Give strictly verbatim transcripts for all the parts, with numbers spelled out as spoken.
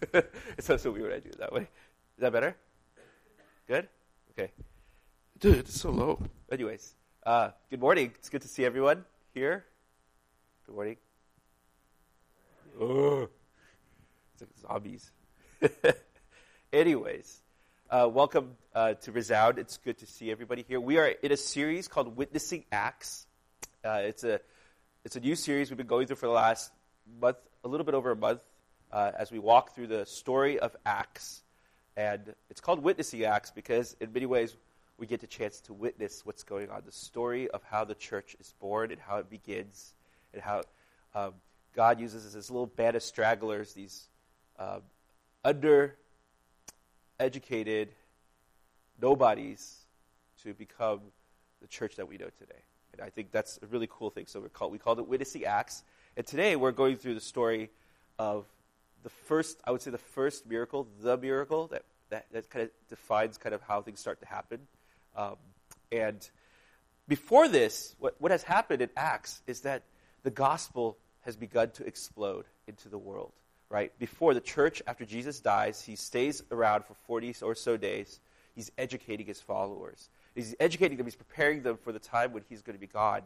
It sounds so weird when I do it that way. Is that better? Good? Okay. Dude, it's so low. Anyways, uh, good morning. It's good to see everyone here. Good morning. Oh, it's like zombies. Anyways, uh, welcome uh, to Resound. It's good to see everybody here. We are in a series called Witnessing Acts. Uh, it's a it's a new series we've been going through for the last month, a little bit over a month, uh, as we walk through the story of Acts. And it's called Witnessing Acts because in many ways we get the chance to witness what's going on, the story of how the church is born and how it begins, and how um, God uses this little band of stragglers, these uh, under-educated nobodies, to become the church that we know today. And I think that's a really cool thing. So we call we called it Witnessing Acts. And today we're going through the story of the first, I would say the first miracle, the miracle that, that, that kind of defines kind of how things start to happen. Um, and before this, what, what has happened in Acts is that the gospel has begun to explode into the world, right? Before the church, after Jesus dies, he stays around for forty or so days. He's educating his followers. He's educating them. He's preparing them for the time when he's going to be gone.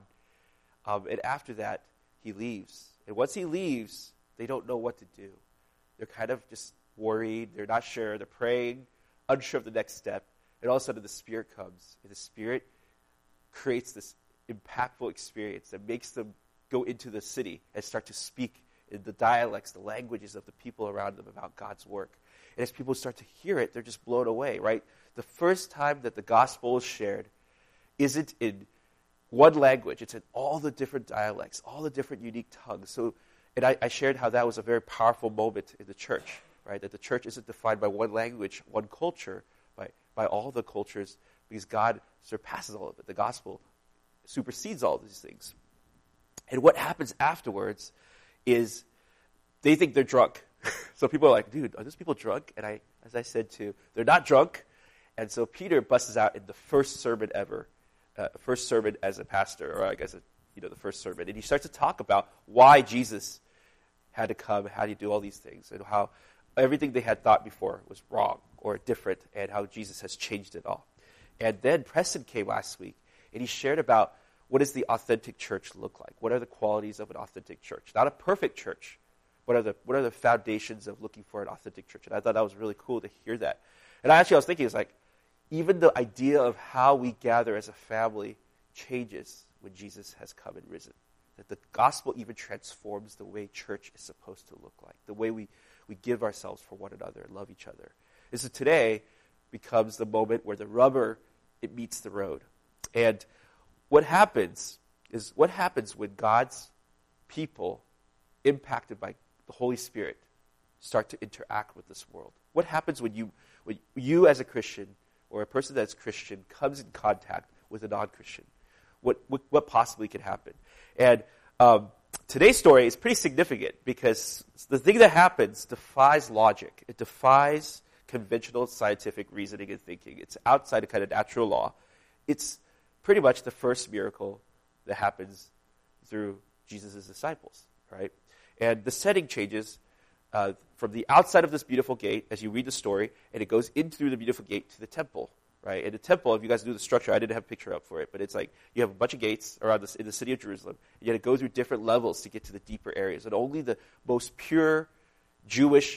Um, and after that, he leaves. And once he leaves, they don't know what to do. They're kind of just worried. They're not sure. They're praying, unsure of the next step. And all of a sudden, the Spirit comes. And the Spirit creates this impactful experience that makes them go into the city and start to speak in the dialects, the languages of the people around them about God's work. And as people start to hear it, they're just blown away, right? The first time that the gospel is shared isn't in one language. It's in all the different dialects, all the different unique tongues. So, and I, I shared how that was a very powerful moment in the church, right? That the church isn't defined by one language, one culture, by, by all the cultures, because God surpasses all of it. The gospel supersedes all of these things. And what happens afterwards is they think they're drunk. So people are like, dude, are those people drunk? And I, as I said too, they're not drunk. And so Peter busts out in the first sermon ever, uh, first sermon as a pastor, or I guess, a, you know, the first sermon. And he starts to talk about why Jesus had to come, how he do all these things, and how everything they had thought before was wrong or different, and how Jesus has changed it all. And then Preston came last week, and he shared about what does the authentic church look like? What are the qualities of an authentic church? Not a perfect church. What are the what are the foundations of looking for an authentic church? And I thought that was really cool to hear that. And actually I was thinking, it's like, even the idea of how we gather as a family changes when Jesus has come and risen. That the gospel even transforms the way church is supposed to look like, the way we, we give ourselves for one another and love each other. And so today becomes the moment where the rubber, it meets the road. And what happens is, what happens when God's people, impacted by the Holy Spirit, start to interact with this world? What happens when you, when you as a Christian, or a person that's Christian, comes in contact with a non-Christian? What, what, what possibly can happen? And um, today's story is pretty significant because the thing that happens defies logic. It defies conventional scientific reasoning and thinking. It's outside of kind of natural law. It's pretty much the first miracle that happens through Jesus' disciples, right? And the setting changes uh, from the outside of this beautiful gate as you read the story, and it goes in through the beautiful gate to the temple, right? And the temple, if you guys do the structure, I didn't have a picture up for it, but it's like you have a bunch of gates around this, in the city of Jerusalem, and you had to go through different levels to get to the deeper areas. And only the most pure Jewish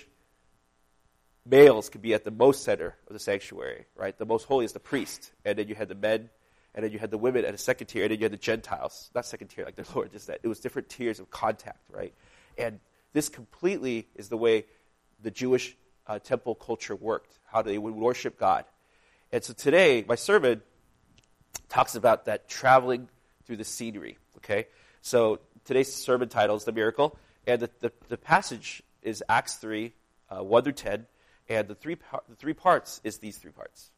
males could be at the most center of the sanctuary, right? The most holy is the priest, and then you had the men, and then you had the women at a second tier, and then you had the Gentiles. Not second tier like the Lord, just that. It was different tiers of contact, right? And this completely is the way the Jewish uh, temple culture worked, how they would worship God. And so today, my sermon talks about that traveling through the scenery, okay? So today's sermon title is The Miracle, and the, the, the passage is Acts three, uh, one through ten, and the three, par- the three parts is these three parts.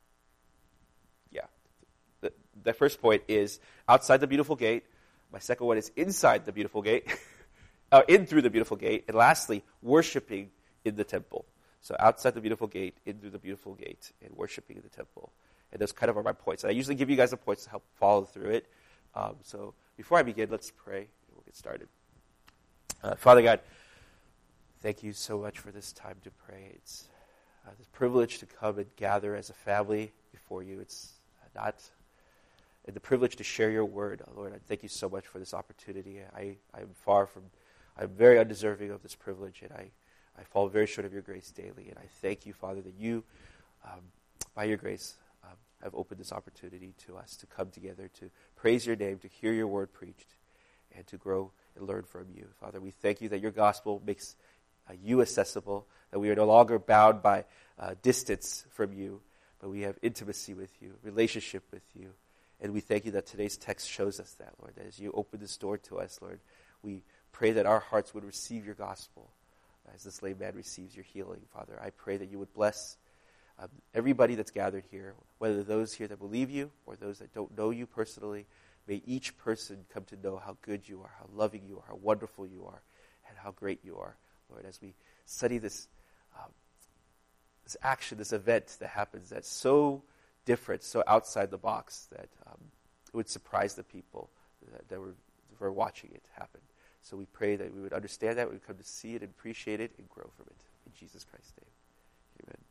Yeah. The, the first point is outside the beautiful gate. My second one is inside the beautiful gate. Uh, in through the beautiful gate, and lastly, worshiping in the temple. So outside the beautiful gate, in through the beautiful gate, and worshiping in the temple. And those kind of are my points. And I usually give you guys the points to help follow through it. Um, so before I begin, let's pray, and we'll get started. Uh, Father God, thank you so much for this time to pray. It's uh, this privilege to come and gather as a family before you. It's uh, not and the privilege to share your word. Oh, Lord, I thank you so much for this opportunity. I, I am far from, I'm very undeserving of this privilege, and I, I fall very short of your grace daily. And I thank you, Father, that you, um, by your grace, um, have opened this opportunity to us to come together, to praise your name, to hear your word preached, and to grow and learn from you. Father, we thank you that your gospel makes uh, you accessible, that we are no longer bound by uh, distance from you, but we have intimacy with you, relationship with you. And we thank you that today's text shows us that, Lord, that as you open this door to us, Lord, we pray that our hearts would receive your gospel as this lame man receives your healing, Father. I pray that you would bless um, everybody that's gathered here, whether those here that believe you or those that don't know you personally. May each person come to know how good you are, how loving you are, how wonderful you are, and how great you are, Lord, as we study this, um, this action, this event that happens that's so different, so outside the box that um, it would surprise the people that, that, were, that were watching it happen. So we pray that we would understand that, we would come to see it and appreciate it and grow from it. In Jesus Christ's name, amen.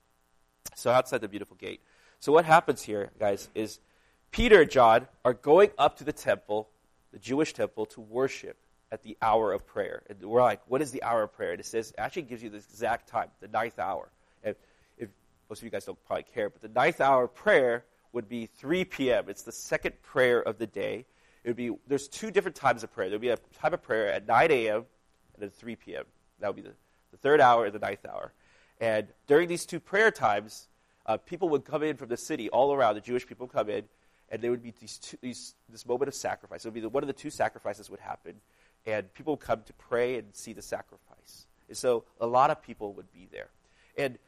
So outside the beautiful gate. So what happens here, guys, is Peter and John are going up to the temple, the Jewish temple, to worship at the hour of prayer. And we're like, what is the hour of prayer? And it says, it actually gives you the exact time, the ninth hour. And if most of you guys don't probably care, but the ninth hour of prayer would be three p.m. It's the second prayer of the day. It would be, there's two different times of prayer. There would be a time of prayer at nine a.m. and then three p.m. That would be the, the third hour and the ninth hour. And during these two prayer times, uh, people would come in from the city all around. The Jewish people would come in, and there would be these two, these, this moment of sacrifice. It would be the, one of the two sacrifices would happen, and people would come to pray and see the sacrifice. And so a lot of people would be there. And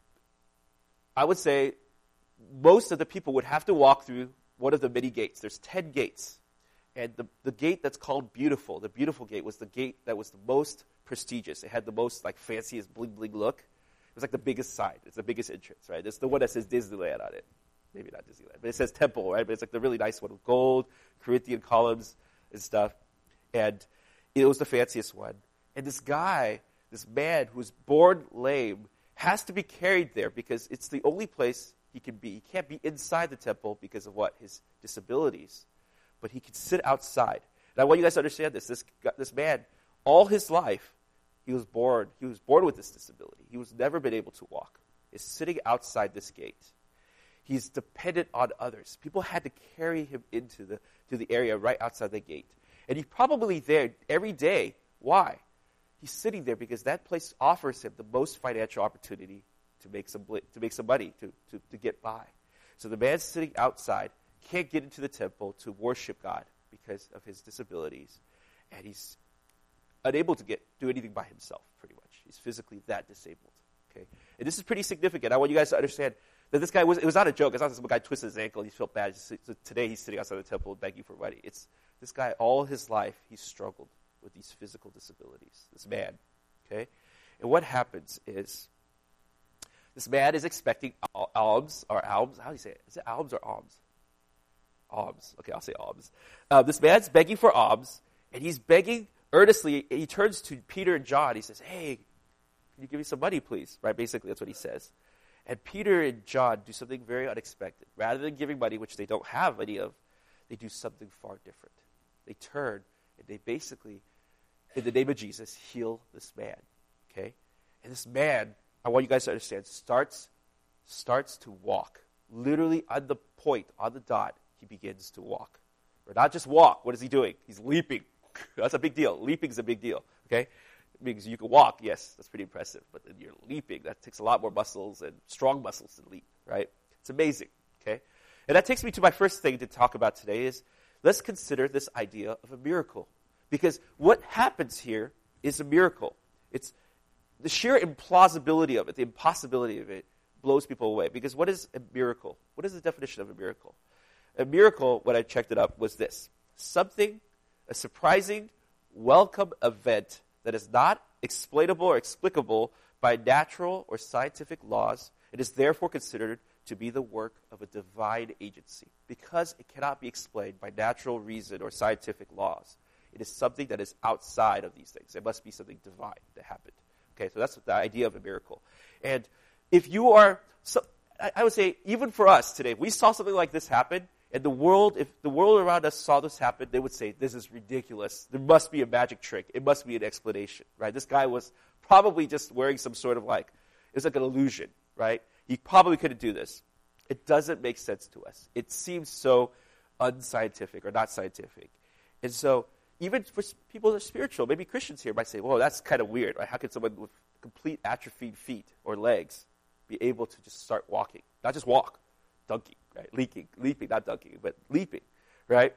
I would say most of the people would have to walk through one of the many gates. There's ten gates. And the, the gate that's called Beautiful, the Beautiful Gate, was the gate that was the most prestigious. It had the most like fanciest bling-bling look. It was like the biggest sign. It's the biggest entrance, right? It's the one that says Disneyland on it. Maybe not Disneyland, but it says Temple, right? But it's like the really nice one with gold, Corinthian columns and stuff. And it was the fanciest one. And this guy, this man who was born lame, has to be carried there because it's the only place he can be. He can't be inside the temple because of what? His disabilities. But he can sit outside. And I want you guys to understand this. This, this man, all his life, he was born, he was born with this disability. He was never been able to walk. He's sitting outside this gate. He's dependent on others. People had to carry him into the, to the area right outside the gate. And he's probably there every day. Why? He's sitting there because that place offers him the most financial opportunity to make some to make some money, to, to, to get by. So the man's sitting outside, can't get into the temple to worship God because of his disabilities. And he's unable to get do anything by himself, pretty much. He's physically that disabled. Okay? And this is pretty significant. I want you guys to understand that this guy, was it was not a joke. It's not some guy twisted his ankle and he felt bad. So today he's sitting outside the temple begging for money. It's this guy, all his life, he's struggled with these physical disabilities, this man, okay? And what happens is this man is expecting alms, or alms, how do you say it? Is it alms or alms? Alms. Okay, I'll say alms. Uh, this man's begging for alms, and he's begging earnestly. He turns to Peter and John. He says, hey, can you give me some money, please? Right, basically, that's what he says. And Peter and John do something very unexpected. Rather than giving money, which they don't have any of, they do something far different. They turn, and they basically, in the name of Jesus, heal this man, okay? And this man, I want you guys to understand, starts starts to walk. Literally on the point, on the dot, he begins to walk. Or not just walk, what is he doing? He's leaping. That's a big deal. Leaping is a big deal, okay? It means you can walk, yes, that's pretty impressive. But then you're leaping. That takes a lot more muscles and strong muscles to leap, right? It's amazing, okay? And that takes me to my first thing to talk about today is let's consider this idea of a miracle. Because what happens here is a miracle. It's the sheer implausibility of it, the impossibility of it, blows people away. Because what is a miracle? What is the definition of a miracle? A miracle, when I checked it up, was this. Something, a surprising, welcome event that is not explainable or explicable by natural or scientific laws. It is therefore considered to be the work of a divine agency. Because it cannot be explained by natural reason or scientific laws. It is something that is outside of these things. It must be something divine that happened. Okay, so that's the idea of a miracle. And if you are, so, I, I would say, even for us today, if we saw something like this happen, and the world, if the world around us saw this happen, they would say, this is ridiculous. There must be a magic trick. It must be an explanation, right? This guy was probably just wearing some sort of like, it's like an illusion, right? He probably couldn't do this. It doesn't make sense to us. It seems so unscientific or not scientific. And so even for people that are spiritual, maybe Christians here might say, well, that's kind of weird, right? How could someone with complete atrophied feet or legs be able to just start walking? Not just walk, dunking, right? Leaping, leaping, not dunking, but leaping, right?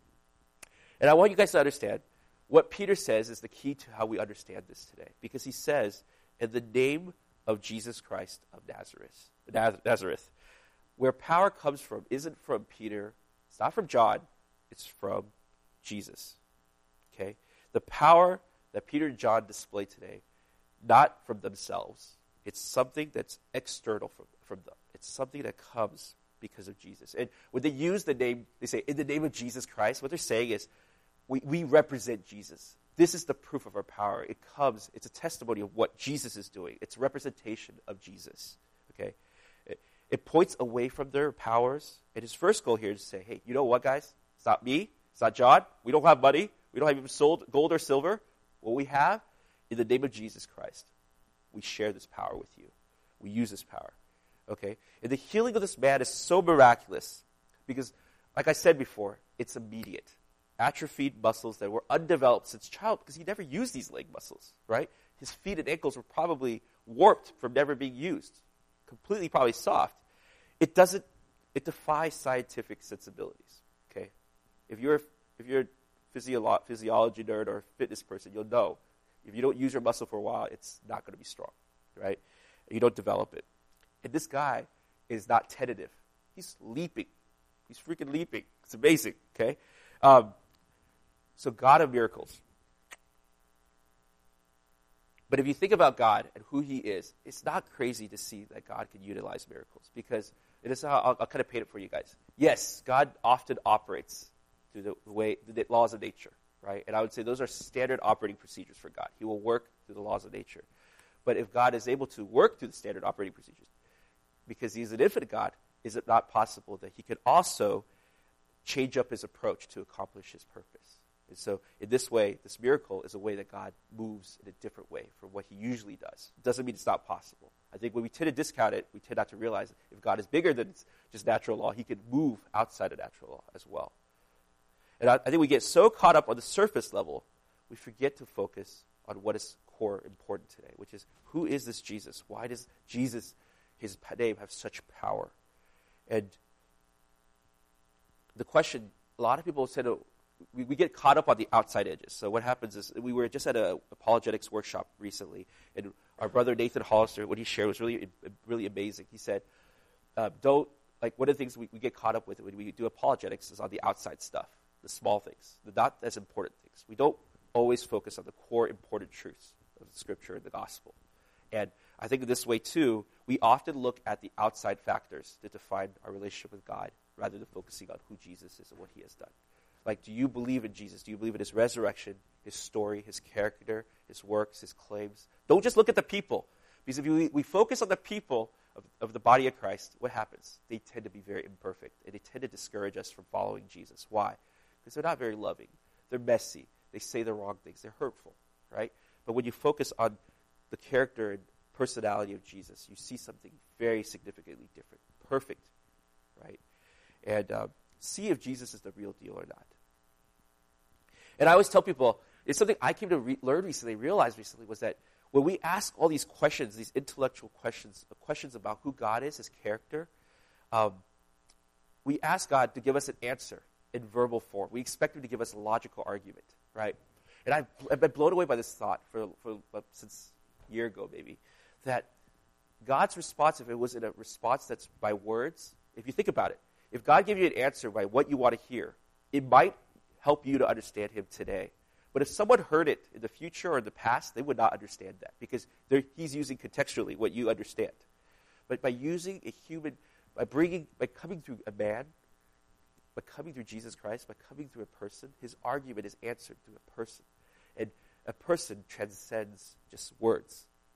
And I want you guys to understand what Peter says is the key to how we understand this today. Because he says, in the name of Jesus Christ of Nazareth, Nazareth, where power comes from isn't from Peter, it's not from John, it's from Jesus. Okay? The power that Peter and John display today, not from themselves. It's something that's external from, from them. It's something that comes because of Jesus. And when they use the name, they say, in the name of Jesus Christ, what they're saying is, we, we represent Jesus. This is the proof of our power. It comes, it's a testimony of what Jesus is doing. It's a representation of Jesus. Okay? It, it points away from their powers. And his first goal here is to say, hey, you know what, guys? It's not me. It's not John. We don't have money. We don't have even sold gold or silver. What we have, in the name of Jesus Christ, we share this power with you. We use this power. Okay? And the healing of this man is so miraculous because, like I said before, it's immediate. Atrophied muscles that were undeveloped since child because he never used these leg muscles, right? His feet and ankles were probably warped from never being used, completely probably soft. It doesn't, it defies scientific sensibilities, okay? If you're, if you're a physio- physiology nerd or a fitness person, you'll know if you don't use your muscle for a while, it's not going to be strong, right? You don't develop it. And this guy is not tentative. He's leaping. He's freaking leaping. It's amazing, okay? Um, so God of miracles. But if you think about God and who he is, it's not crazy to see that God can utilize miracles because it is how I'll, I'll kind of paint it for you guys. Yes, God often operates through the way, the laws of nature, right? And I would say those are standard operating procedures for God. He will work through the laws of nature. But if God is able to work through the standard operating procedures, because he's an infinite God, is it not possible that he could also change up his approach to accomplish his purpose? And so in this way, this miracle is a way that God moves in a different way from what he usually does. It doesn't mean it's not possible. I think when we tend to discount it, we tend not to realize that if God is bigger than just natural law, he can move outside of natural law as well. And I, I think we get so caught up on the surface level, we forget to focus on what is core important today, which is, who is this Jesus? Why does Jesus, his name, have such power? And the question, a lot of people said, oh, we, we get caught up on the outside edges. So what happens is, we were just at an apologetics workshop recently, and our brother Nathan Hollister, what he shared was really, really amazing. He said, uh, don't, like one of the things we, we get caught up with when we do apologetics is on the outside stuff, the small things, the not as important things. We don't always focus on the core important truths of the Scripture and the gospel. And I think in this way, too, we often look at the outside factors that define our relationship with God rather than focusing on who Jesus is and what he has done. Like, do you believe in Jesus? Do you believe in his resurrection, his story, his character, his works, his claims? Don't just look at the people. Because if we, we focus on the people of, of the body of Christ, what happens? They tend to be very imperfect, and they tend to discourage us from following Jesus. Why? Because they're not very loving. They're messy. They say the wrong things. They're hurtful, right? But when you focus on the character and personality of Jesus, you see something very significantly different, perfect, right? And um, see if Jesus is the real deal or not. And I always tell people, it's something I came to re- learn recently, realize recently, was that when we ask all these questions, these intellectual questions, questions about who God is, his character, um, we ask God to give us an answer in verbal form. We expect him to give us a logical argument, right? And I've, I've been blown away by this thought for, for uh, since a year ago, maybe, that God's response, if it was in a response that's by words, if you think about it, if God gave you an answer by what you want to hear, it might help you to understand him today. But if someone heard it in the future or in the past, they would not understand that because he's using contextually what you understand. But by using a human, by bringing, by coming through a man, by coming through Jesus Christ, by coming through a person, his argument is answered through a person. And a person transcends just words, but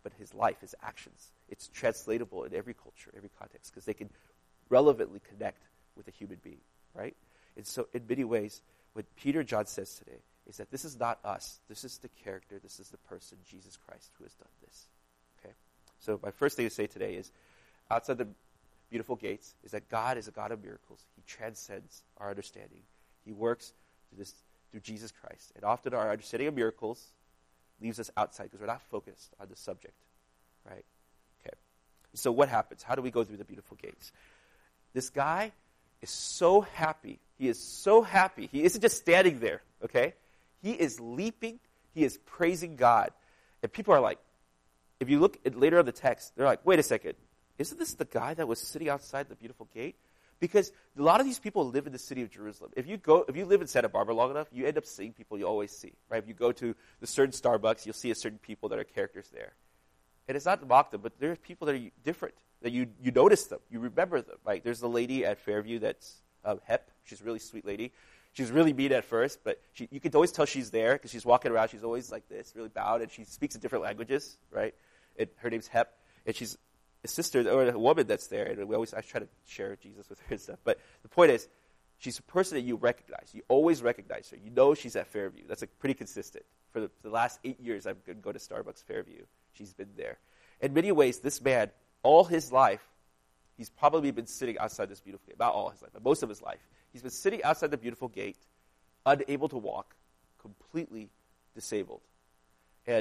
but his life, his actions. It's translatable in every culture, every context, because they can relevantly connect with a human being, right? And so in many ways, what Peter and John says today is that this is not us. This is the character. This is the person, Jesus Christ, who has done this. Okay? So my first thing to say today is, outside the beautiful gates, is that God is a God of miracles. He transcends our understanding. He works through this through Jesus Christ. And often our understanding of miracles leaves us outside because we're not focused on the subject, right? Okay. So what happens? How do we go through the beautiful gates? This guy is so happy. He is so happy. He isn't just standing there, okay? He is leaping. He is praising God. And people are like, if you look at later on the text, they're like, wait a second. Isn't this the guy that was sitting outside the beautiful gate? Because a lot of these people live in the city of Jerusalem. If you go, if you live in Santa Barbara long enough, you end up seeing people you always see, right? If you go to the certain Starbucks, you'll see a certain people that are characters there. And it's not to mock them, but there are people that are different, that you, you notice them, you remember them. Like there's the lady at Fairview that's um, Hep. She's a really sweet lady. She's really mean at first, but she, you can always tell she's there because she's walking around. She's always like this, really bowed, and she speaks in different languages, right? And her name's Hep, and she's a sister or a woman that's there, and we always I try to share Jesus with her and stuff. But the point is, she's a person that you recognize. You always recognize her. You know she's at Fairview. That's like pretty consistent. For the, for the last eight years, I've been going to Starbucks Fairview. She's been there. In many ways, this man, all his life, he's probably been sitting outside this beautiful gate. Not all his life, but most of his life. He's been sitting outside the beautiful gate, unable to walk, completely disabled. And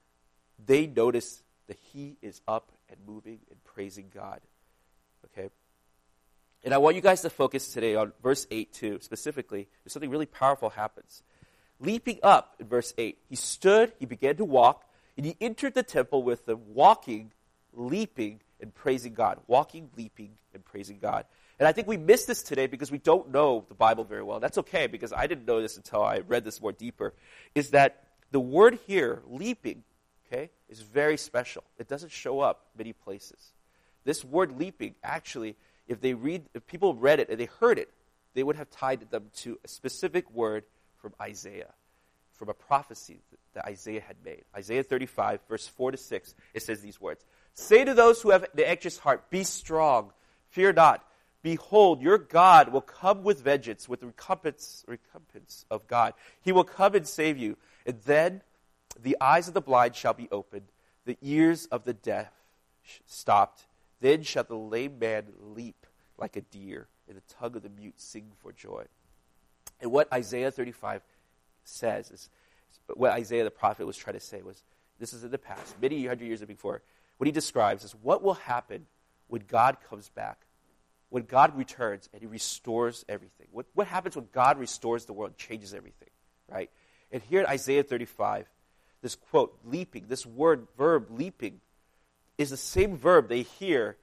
they notice that he is up and moving and praising God. Okay? And I want you guys to focus today on verse eight too, specifically. There's something really powerful happens. Leaping up in verse eight, he stood, he began to walk, and he entered the temple with them, walking, leaping, and praising God. Walking, leaping, and praising God. And I think we miss this today because we don't know the Bible very well. That's okay, because I didn't know this until I read this more deeper, is that the word here, leaping, okay, is very special. It doesn't show up many places. This word leaping, actually, if they read, if people read it and they heard it, they would have tied them to a specific word from Isaiah, from a prophecy that Isaiah had made. Isaiah thirty-five, verse four to six, it says these words. Say to those who have the anxious heart, be strong, fear not. Behold, your God will come with vengeance, with recompense, recompense of God. He will come and save you. And then the eyes of the blind shall be opened, the ears of the deaf stopped. Then shall the lame man leap like a deer, and the tongue of the mute sing for joy. And what Isaiah thirty-five says is, what Isaiah the prophet was trying to say was, this is in the past, many hundred years before. What he describes is what will happen when God comes back, when God returns and he restores everything. What, what happens when God restores the world, changes everything, right? And here in Isaiah thirty-five, this quote, leaping, this word, verb, leaping, is the same verb they hear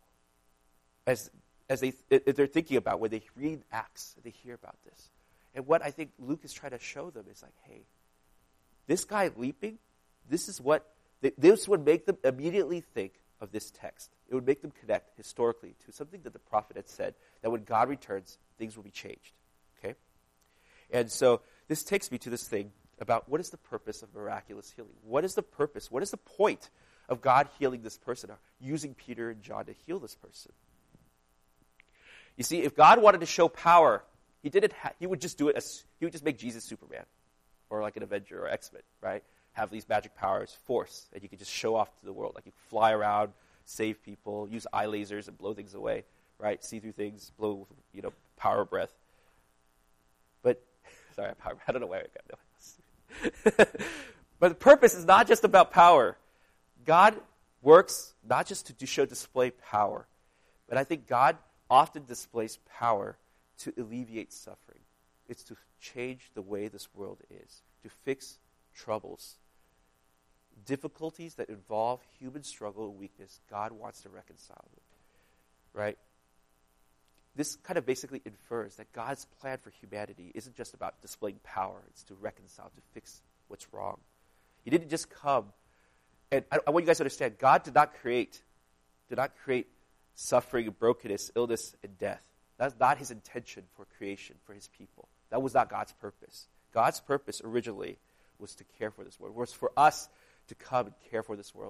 as, as they, if they're thinking about when they read Acts, they hear about this. And what I think Luke is trying to show them is like, hey, this guy leaping, this is what, this would make them immediately think of this text. It would make them connect historically to something that the prophet had said, that when God returns, things will be changed. Okay? And so this takes me to this thing about what is the purpose of miraculous healing? What is the purpose? What is the point of God healing this person, or using Peter and John to heal this person? You see, if God wanted to show power, he didn't. Ha- he would just do it as he would just make Jesus Superman, or like an Avenger or X-Men, right? Have these magic powers, force, and you could just show off to the world. Like you fly around, save people, use eye lasers and blow things away, right? See through things, blow, you know, power of breath. But sorry, power. I don't know where I got that. But the purpose is not just about power. God works not just to, to show display power, but I think God often displays power to alleviate suffering. It's to change the way this world is, to fix troubles, difficulties that involve human struggle and weakness. God wants to reconcile them, right? This kind of basically infers that God's plan for humanity isn't just about displaying power. It's to reconcile, to fix what's wrong. He didn't just come, and I, I want you guys to understand, God did not create, did not create suffering and brokenness, illness and death. That's not his intention for creation, for his people. That was not God's purpose. God's purpose originally was to care for this world, was for us to come and care for this world,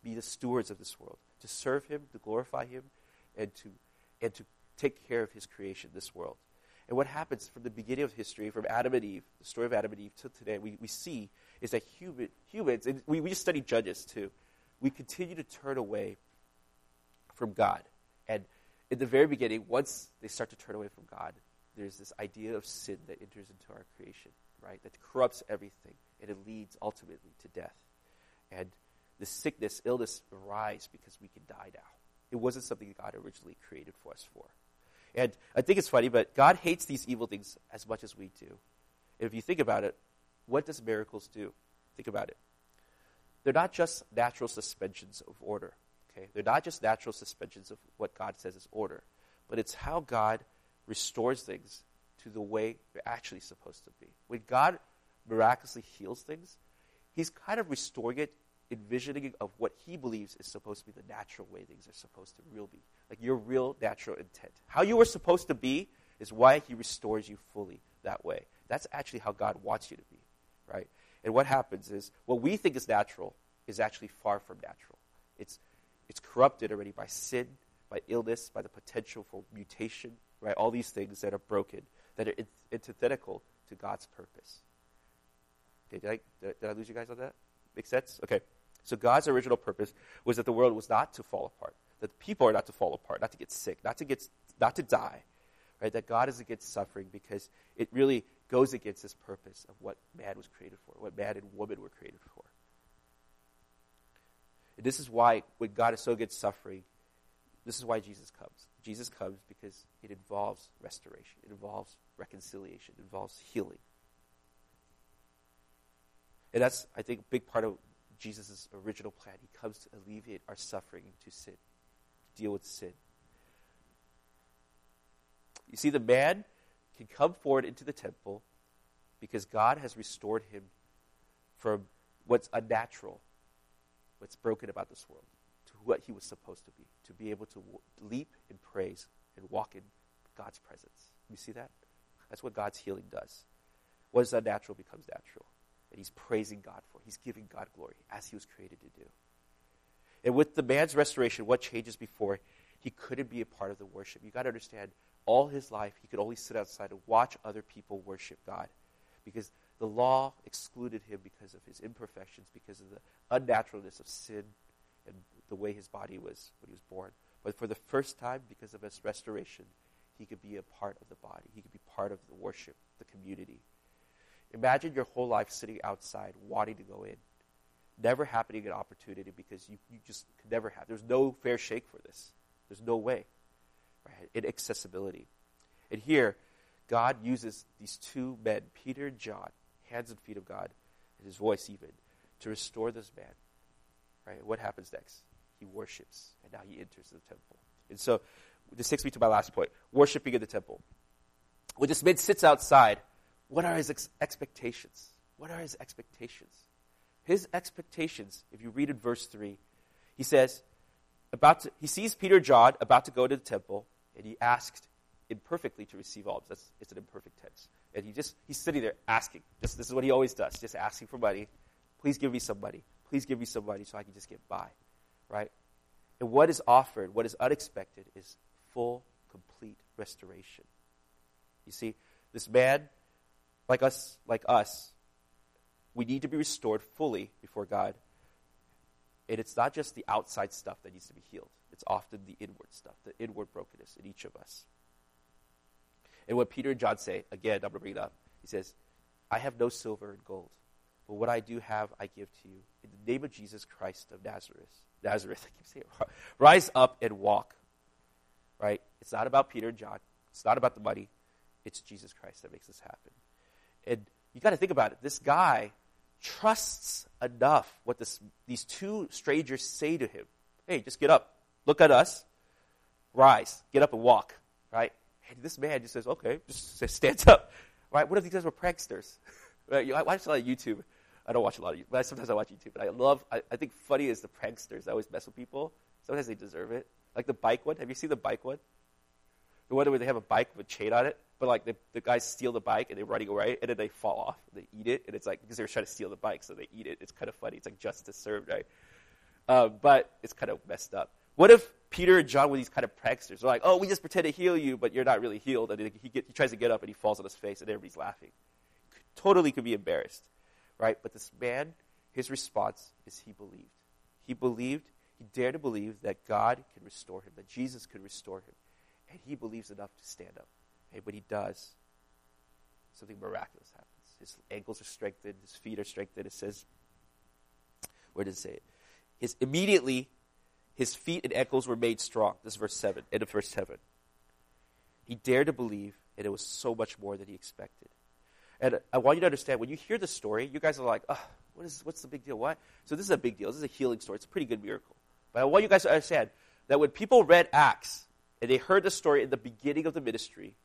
be the stewards of this world, to serve him, to glorify him, and to and to take care of his creation, this world. And what happens from the beginning of history, from Adam and Eve, the story of Adam and Eve till today, we, we see is that human, humans, and we, we just studied Judges too, we continue to turn away from God. And in the very beginning, once they start to turn away from God, there's this idea of sin that enters into our creation, right? That corrupts everything, and it leads ultimately to death. And the sickness, illness arise because we can die now. It wasn't something God originally created for us for. And I think it's funny, but God hates these evil things as much as we do. And if you think about it, what does miracles do? Think about it. They're not just natural suspensions of order. Okay? They're not just natural suspensions of what God says is order, but it's how God restores things to the way they're actually supposed to be. When God miraculously heals things, he's kind of restoring it, envisioning of what he believes is supposed to be the natural way things are supposed to real be. Like your real natural intent. How you were supposed to be is why he restores you fully that way. That's actually how God wants you to be, right? And what happens is, what we think is natural is actually far from natural. It's it's corrupted already by sin, by illness, by the potential for mutation, right? All these things that are broken, that are antithetical to God's purpose. Okay, did I, did I lose you guys on that? Make sense? Okay. So God's original purpose was that the world was not to fall apart, that the people are not to fall apart, not to get sick, not to get, not to die, right? That God is against suffering because it really goes against this purpose of what man was created for, what man and woman were created for. And this is why when God is so against suffering, this is why Jesus comes. Jesus comes because it involves restoration, it involves reconciliation, it involves healing. And that's, I think, a big part of Jesus' original plan. He comes to alleviate our suffering, to sin, to deal with sin. You see, the man can come forward into the temple because God has restored him from what's unnatural, what's broken about this world, to what he was supposed to be, to be able to w- leap in praise and walk in God's presence. You see that? That's what God's healing does. What is unnatural becomes natural. And he's praising God for. He's giving God glory as he was created to do. And with the man's restoration, what changes before? He couldn't be a part of the worship. You got to understand, all his life, he could only sit outside and watch other people worship God because the law excluded him because of his imperfections, because of the unnaturalness of sin and the way his body was when he was born. But for the first time, because of his restoration, he could be a part of the body. He could be part of the worship, the community. Imagine your whole life sitting outside, wanting to go in, never happening an opportunity because you, you just could never have. There's no fair shake for this. There's no way. Right? Inaccessibility. And here, God uses these two men, Peter and John, hands and feet of God, and his voice even, to restore this man. Right? What happens next? He worships, and now he enters the temple. And so, this takes me to my last point, worshiping in the temple. When this man sits outside, what are his ex- expectations? What are his expectations? His expectations, if you read in verse three, he says, about to, he sees Peter and John about to go to the temple, and he asked imperfectly to receive alms. That's it's an imperfect tense. And he just he's sitting there asking. Just, this is what he always does, just asking for money. Please give me some money. Please give me some money so I can just get by. Right? And what is offered, what is unexpected, is full, complete restoration. You see, this man, like us, like us, we need to be restored fully before God. And it's not just the outside stuff that needs to be healed. It's often the inward stuff, the inward brokenness in each of us. And what Peter and John say, again, I'm going to bring it up. He says, I have no silver and gold, but what I do have I give to you. In the name of Jesus Christ of Nazareth, Nazareth, I keep saying it, rise up and walk. Right? It's not about Peter and John. It's not about the money. It's Jesus Christ that makes this happen. And you got to think about it. This guy trusts enough what this, these two strangers say to him. Hey, just get up. Look at us. Rise. Get up and walk. Right? And this man just says, okay, just stands up. Right? What if these guys were pranksters? Right? I watch a lot of YouTube. I don't watch a lot of YouTube, but sometimes I watch YouTube. But I love, I, I think funny is the pranksters. I always mess with people. Sometimes they deserve it. Like the bike one. Have you seen the bike one? The one where they have a bike with a chain on it, but like the, the guys steal the bike and they're running away, and then they fall off. And they eat it, and it's like, because they were trying to steal the bike, so they eat it. It's kind of funny. It's like justice served, right? Uh, but it's kind of messed up. What if Peter and John were these kind of pranksters? They're like, oh, we just pretend to heal you, but you're not really healed. And he, get, he tries to get up and he falls on his face and everybody's laughing. Totally could be embarrassed, right? But this man, his response is he believed. He believed, he dared to believe that God can restore him, that Jesus could restore him. And he believes enough to stand up. And when he does, something miraculous happens. His ankles are strengthened, his feet are strengthened. It says, where does it say it? His, immediately, his feet and ankles were made strong. This is verse seven, end of verse seven. He dared to believe, and it was so much more than he expected. And I want you to understand, when you hear the story, you guys are like, oh, what is, what's the big deal? Why? So this is a big deal. This is a healing story. It's a pretty good miracle. But I want you guys to understand that when people read Acts, and they heard the story in the beginning of the ministry,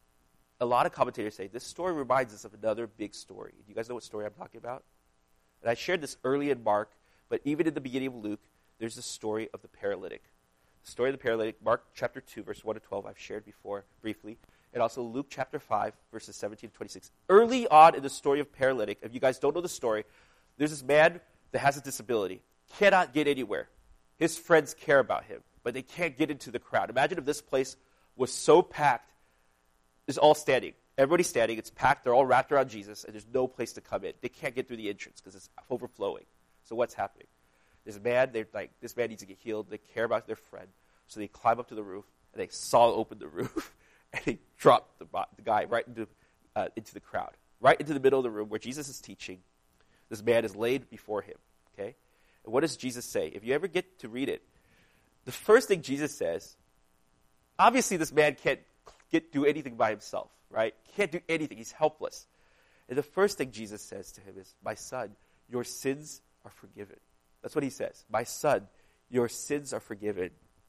a lot of commentators say, this story reminds us of another big story. Do you guys know what story I'm talking about? And I shared this early in Mark, but even in the beginning of Luke, there's the story of the paralytic. The story of the paralytic, Mark chapter two, verse one to twelve, I've shared before briefly. And also Luke chapter five, verses seventeen to twenty-six. Early on in the story of paralytic, if you guys don't know the story, there's this man that has a disability, cannot get anywhere. His friends care about him, but they can't get into the crowd. Imagine if this place was so packed, it's all standing. Everybody's standing, it's packed, they're all wrapped around Jesus, and there's no place to come in. They can't get through the entrance because it's overflowing. So what's happening? This man, they're like, this man needs to get healed. They care about their friend. So they climb up to the roof, and they saw open the roof, and they drop the, the guy right into, uh, into the crowd, right into the middle of the room where Jesus is teaching. This man is laid before him, okay? And what does Jesus say? If you ever get to read it, the first thing Jesus says, obviously this man can't get do anything by himself, right? Can't do anything. He's helpless. And the first thing Jesus says to him is, my son, your sins are forgiven. That's what he says. My son, your sins are forgiven.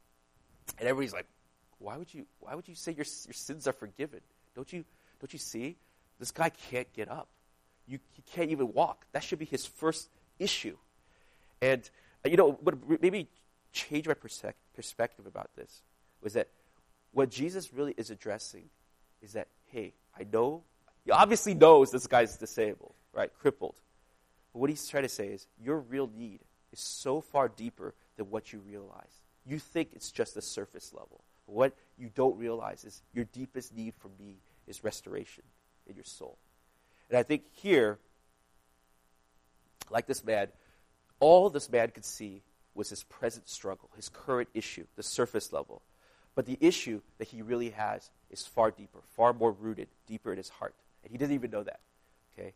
And everybody's like, why would you why would you say your your sins are forgiven? Don't you don't you see? This guy can't get up. You he can't even walk. That should be his first issue. And you know, what maybe changed my perspective about this was that what Jesus really is addressing is that, hey, I know, he obviously knows this guy's disabled, right, crippled. But what he's trying to say is your real need is so far deeper than what you realize. You think it's just the surface level. What you don't realize is your deepest need for me is restoration in your soul. And I think here, like this man, all this man could see was his present struggle, his current issue, the surface level. But the issue that he really has is far deeper, far more rooted, deeper in his heart. And he didn't even know that, okay?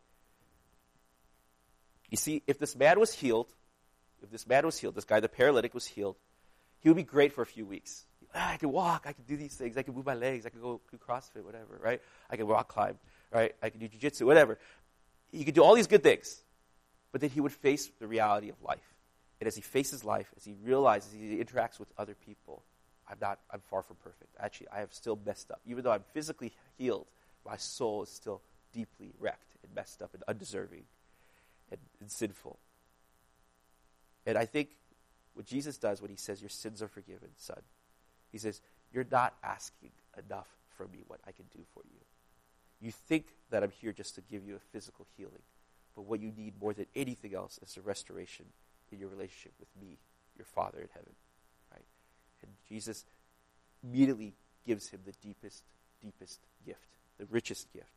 You see, if this man was healed, if this man was healed, this guy, the paralytic, was healed, he would be great for a few weeks. Ah, I can walk, I can do these things, I can move my legs, I can go do CrossFit, whatever, right? I can rock climb, right? I can do jiu-jitsu, whatever. He could do all these good things. But then he would face the reality of life. And as he faces life, as he realizes, he interacts with other people, I'm not, I'm far from perfect. Actually, I have still messed up. Even though I'm physically healed, my soul is still deeply wrecked and messed up and undeserving and, and sinful. And I think what Jesus does when he says, your sins are forgiven, son, he says, you're not asking enough from me what I can do for you. You think that I'm here just to give you a physical healing, but what you need more than anything else is a restoration in your relationship with me, your Father in heaven. Right? And Jesus immediately gives him the deepest, deepest gift, the richest gift.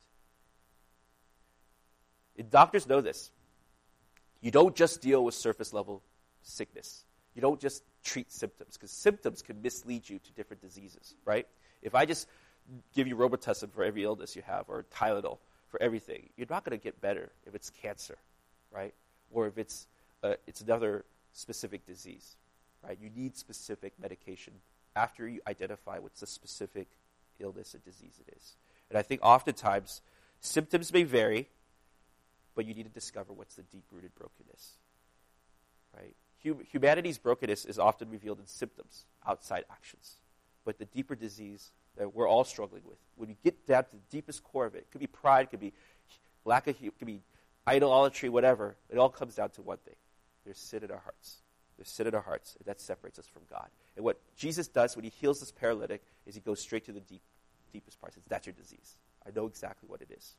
And doctors know this. You don't just deal with surface level sickness. You don't just treat symptoms, because symptoms can mislead you to different diseases, right? If I just give you Robitussin for every illness you have, or Tylenol for everything, you're not going to get better if it's cancer, right? Or if it's uh, it's another specific disease, right? You need specific medication after you identify what's the specific illness and disease it is. And I think oftentimes symptoms may vary, but you need to discover what's the deep-rooted brokenness, right? Humanity's brokenness is often revealed in symptoms, outside actions. But the deeper disease that we're all struggling with, when you get down to the deepest core of it, it could be pride, it could be lack of, it could be idolatry, whatever. It all comes down to one thing. There's sin in our hearts. There's sin in our hearts, and that separates us from God. And what Jesus does when he heals this paralytic is he goes straight to the deep, deepest parts. It's, that's your disease. I know exactly what it is.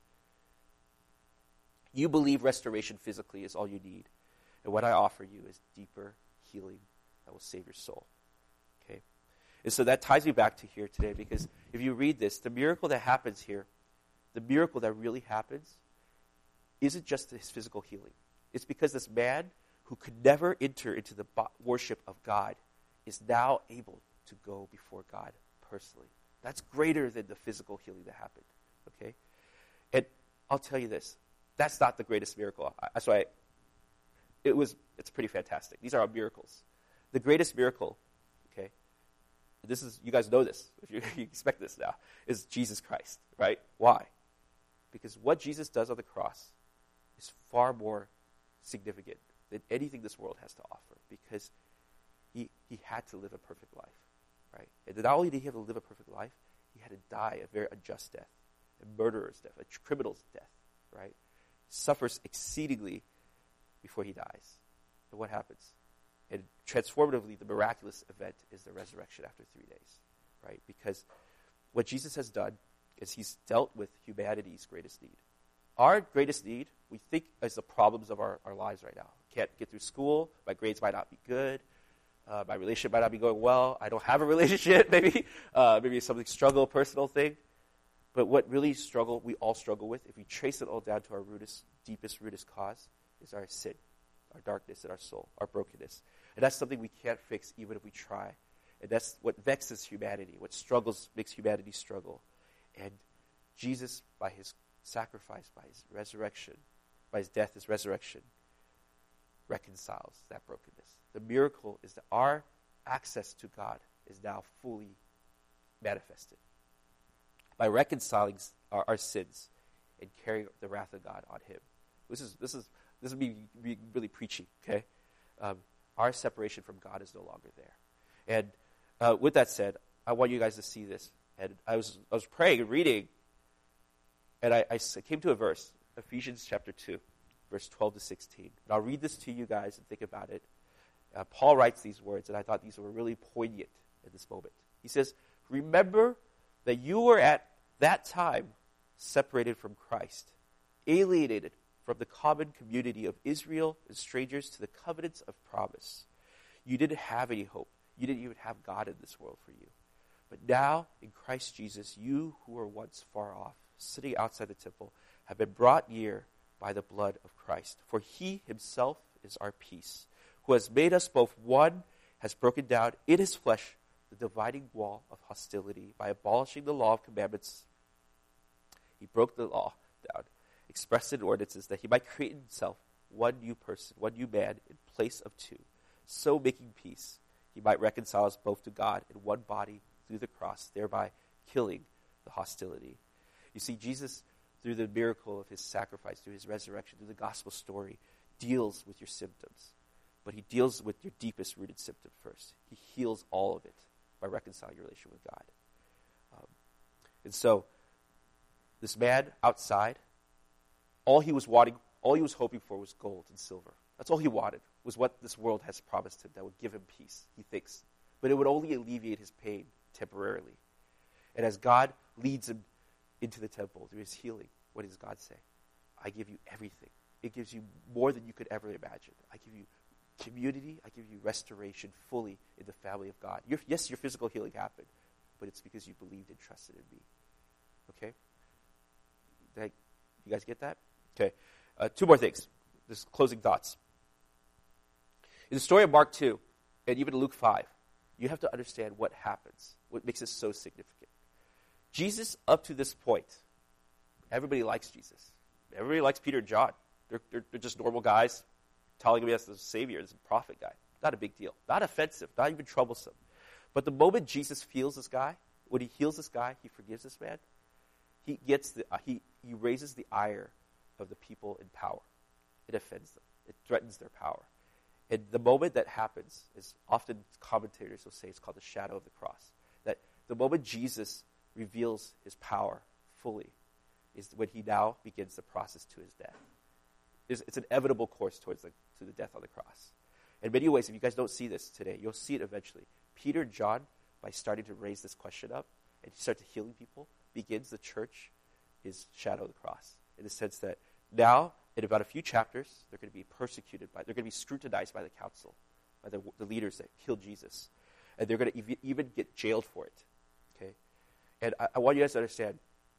You believe restoration physically is all you need. And what I offer you is deeper healing that will save your soul. Okay? And so that ties me back to here today, because if you read this, the miracle that happens here, the miracle that really happens, isn't just his physical healing. It's because this man who could never enter into the worship of God is now able to go before God personally. That's greater than the physical healing that happened. Okay? And I'll tell you this, that's not the greatest miracle. That's why it was, it's pretty fantastic. These are our miracles. The greatest miracle, okay, this is, you guys know this, if you, you expect this now, is Jesus Christ, right? Why? Because what Jesus does on the cross is far more significant than anything this world has to offer, because he, he had to live a perfect life, right? And not only did he have to live a perfect life, he had to die a very unjust death, a murderer's death, a criminal's death, right? Suffers exceedingly before he dies. And what happens? And transformatively, the miraculous event is the resurrection after three days, right? Because what Jesus has done is he's dealt with humanity's greatest need. Our greatest need, we think, is the problems of our, our lives right now. Can't get through school. My grades might not be good. Uh, my relationship might not be going well. I don't have a relationship, maybe. Uh, maybe something struggle, personal thing. But what really struggle, we all struggle with, if we trace it all down to our rootest, deepest, rootest cause, is our sin, our darkness in our soul, our brokenness. And that's something we can't fix even if we try. And that's what vexes humanity, what struggles, makes humanity struggle. And Jesus, by his sacrifice, by his resurrection, by his death, his resurrection, reconciles that brokenness. The miracle is that our access to God is now fully manifested by reconciling our, our sins and carrying the wrath of God on him. This is this is this is me being really preachy, okay? Um, our separation from God is no longer there. And uh, with that said, I want you guys to see this. And I was I was praying and reading, and I, I came to a verse, Ephesians chapter two, verse twelve to sixteen. And I'll read this to you guys and think about it. Uh, Paul writes these words, and I thought these were really poignant at this moment. He says, "Remember that you were at that time separated from Christ, alienated from the common community of Israel and strangers to the covenants of promise. You didn't have any hope. You didn't even have God in this world for you. But now, in Christ Jesus, you who were once far off, sitting outside the temple, have been brought near by the blood of Christ. For he himself is our peace, who has made us both one, has broken down in his flesh the dividing wall of hostility by abolishing the law of commandments. He broke the law down, expressed in ordinances, that he might create in himself one new person, one new man in place of two, so making peace. He might reconcile us both to God in one body through the cross, thereby killing the hostility." You see, Jesus, through the miracle of his sacrifice, through his resurrection, through the gospel story, deals with your symptoms. But he deals with your deepest rooted symptom first. He heals all of it by reconciling your relationship with God. Um, and so, this man outside, all he was wanting, all he was hoping for was gold and silver. That's all he wanted, was what this world has promised him that would give him peace, he thinks. But it would only alleviate his pain temporarily. And as God leads him into the temple through his healing, what does God say? I give you everything. It gives you more than you could ever imagine. I give you community. I give you restoration fully in the family of God. Your, yes, your physical healing happened, but it's because you believed and trusted in me. Okay? Did I, you guys get that? Okay. Uh, two more things. Just closing thoughts. In the story of Mark two, and even Luke five, you have to understand what happens, what makes it so significant. Jesus, up to this point, everybody likes Jesus. Everybody likes Peter and John. They're, they're, they're just normal guys telling him as the Savior, as a prophet guy. Not a big deal. Not offensive. Not even troublesome. But the moment Jesus heals this guy, when he heals this guy, he forgives this man, he gets the uh, he, he raises the ire of the people in power. It offends them. It threatens their power. And the moment that happens is often commentators will say it's called the shadow of the cross. That the moment Jesus reveals his power fully is when he now begins the process to his death. It's, it's an inevitable course towards the, to the death on the cross. In many ways, if you guys don't see this today, you'll see it eventually. Peter and John, by starting to raise this question up and start to healing people, begins the church is shadow of the cross. In the sense that now, in about a few chapters, they're going to be persecuted by, they're going to be scrutinized by the council by the, the leaders that killed Jesus. And they're going to ev- even get jailed for it. Okay? And I, I want you guys to understand,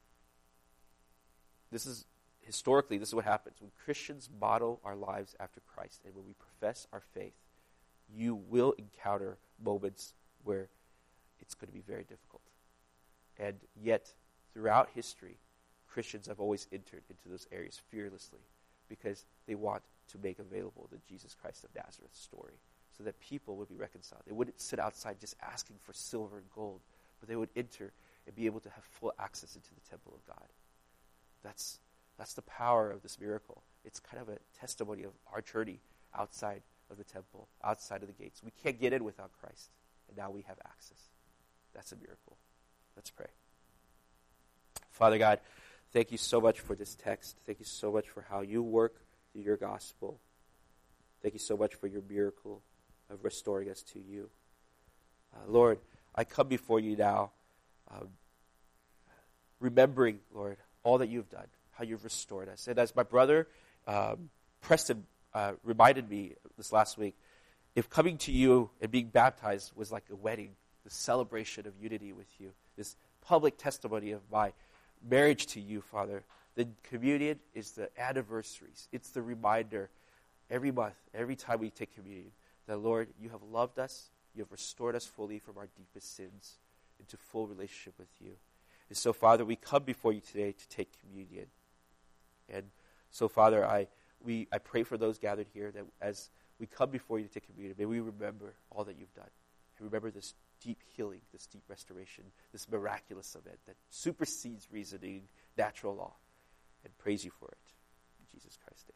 this is, historically, this is what happens. When Christians model our lives after Christ, and when we profess our faith, you will encounter moments where it's going to be very difficult. And yet, throughout history, Christians have always entered into those areas fearlessly because they want to make available the Jesus Christ of Nazareth story so that people would be reconciled. They wouldn't sit outside just asking for silver and gold, but they would enter and be able to have full access into the temple of God. That's, that's the power of this miracle. It's kind of a testimony of our journey outside of the temple, outside of the gates. We can't get in without Christ, and now we have access. That's a miracle. Let's pray. Father God, thank you so much for this text. Thank you so much for how you work through your gospel. Thank you so much for your miracle of restoring us to you. Uh, Lord, I come before you now, um, remembering, Lord, all that you've done, how you've restored us. And as my brother um, Preston uh, reminded me this last week, if coming to you and being baptized was like a wedding, the celebration of unity with you, this public testimony of my marriage to you, Father, the communion is the anniversaries. It's the reminder every month, every time we take communion, that, Lord, you have loved us, you have restored us fully from our deepest sins into full relationship with you. And so, Father, we come before you today to take communion. And so, Father, I we I pray for those gathered here that as we come before you to take communion, may we remember all that you've done. And remember this deep healing, this deep restoration, this miraculous event that supersedes reasoning, natural law, and praise you for it. In Jesus Christ's name.